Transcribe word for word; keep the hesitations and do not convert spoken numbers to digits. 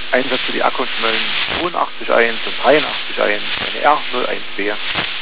Einsatz für die Akkuschmelzen zweiundachtzig eins und dreiundachtzig eins, eine R null eins B.